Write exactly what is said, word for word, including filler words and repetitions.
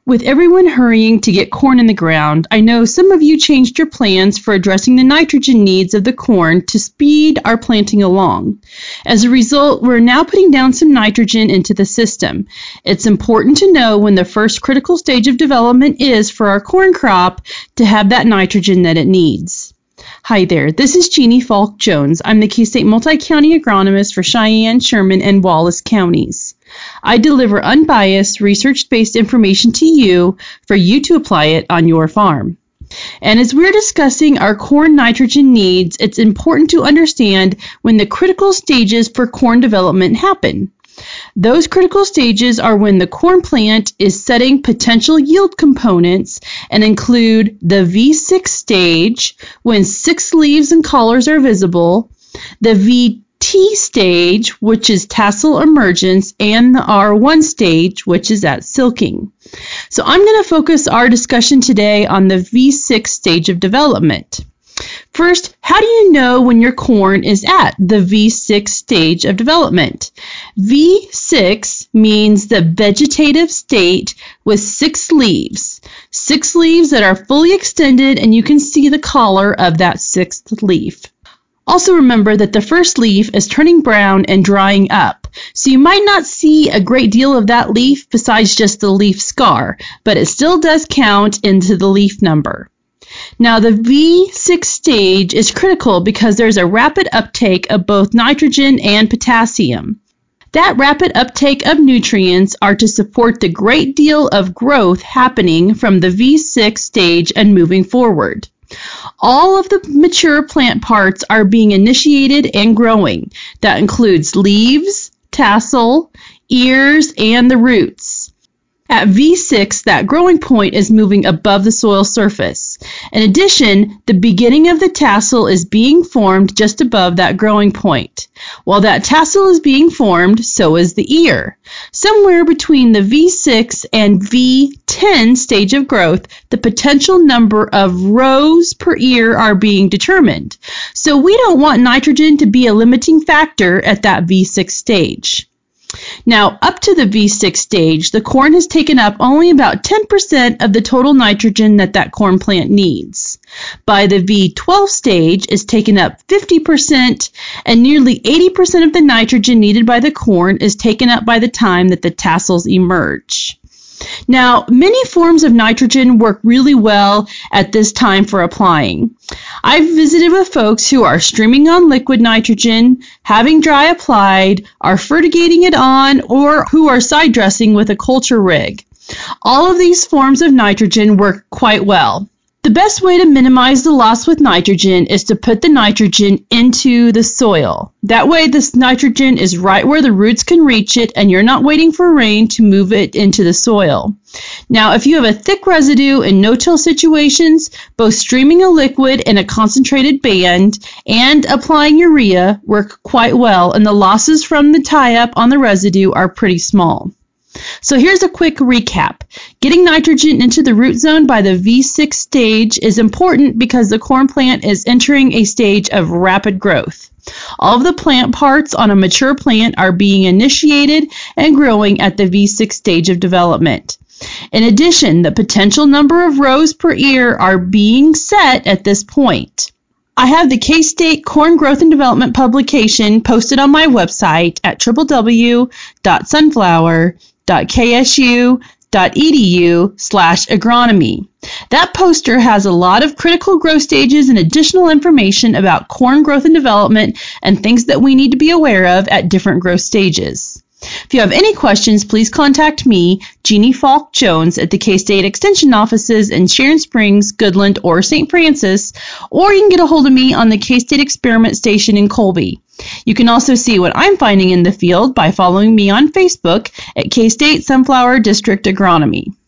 With everyone hurrying to get corn in the ground, I know some of you changed your plans for addressing the nitrogen needs of the corn to speed our planting along. As a result, we're now putting down some nitrogen into the system. It's important to know when the first critical stage of development is for our corn crop to have that nitrogen that it needs. Hi there, this is Jeannie Falk Jones. I'm the K-State Multi-County Agronomist for Cheyenne, Sherman, and Wallace counties. I deliver unbiased, research-based information to you for you to apply it on your farm. And as we're discussing our corn nitrogen needs, it's important to understand when the critical stages for corn development happen. Those critical stages are when the corn plant is setting potential yield components and include the V six stage, when six leaves and collars are visible, the V T stage, which is tassel emergence, and the R one stage, which is at silking. So I'm going to focus our discussion today on the V six stage of development. First, how do you know when your corn is at the V six stage of development? V six means the vegetative state with six leaves. Six leaves that are fully extended, and you can see the collar of that sixth leaf. Also remember that the first leaf is turning brown and drying up, so you might not see a great deal of that leaf besides just the leaf scar, but it still does count into the leaf number. Now the V six stage is critical because there's a rapid uptake of both nitrogen and potassium. That rapid uptake of nutrients are to support the great deal of growth happening from the V six stage and moving forward. All of the mature plant parts are being initiated and growing. That includes leaves, tassel, ears, and the roots. At V six, that growing point is moving above the soil surface. In addition, the beginning of the tassel is being formed just above that growing point. While that tassel is being formed, so is the ear. Somewhere between the V six and V ten stage of growth, the potential number of rows per ear are being determined. So we don't want nitrogen to be a limiting factor at that V six stage. Now, up to the V six stage, the corn has taken up only about ten percent of the total nitrogen that that corn plant needs. By the V twelve stage, it's taken up fifty percent, and nearly eighty percent of the nitrogen needed by the corn is taken up by the time that the tassels emerge. Now, many forms of nitrogen work really well at this time for applying. I've visited with folks who are streaming on liquid nitrogen, having dry applied, are fertigating it on, or who are side dressing with a culture rig. All of these forms of nitrogen work quite well. The best way to minimize the loss with nitrogen is to put the nitrogen into the soil. That way this nitrogen is right where the roots can reach it, and you're not waiting for rain to move it into the soil. Now, if you have a thick residue in no-till situations, both streaming a liquid in a concentrated band and applying urea work quite well, and the losses from the tie-up on the residue are pretty small. So here's a quick recap. Getting nitrogen into the root zone by the V six stage is important because the corn plant is entering a stage of rapid growth. All of the plant parts on a mature plant are being initiated and growing at the V six stage of development. In addition, the potential number of rows per ear are being set at this point. I have the K-State Corn Growth and Development publication posted on my website at w w w dot sunflower dot k s u dot e d u slash agronomy. That poster has a lot of critical growth stages and additional information about corn growth and development and things that we need to be aware of at different growth stages. If you have any questions, please contact me, Jeannie Falk Jones, at the K-State Extension offices in Sharon Springs, Goodland, or Saint Francis, or you can get a hold of me on the K-State Experiment Station in Colby. You can also see what I'm finding in the field by following me on Facebook at K-State Sunflower District Agronomy.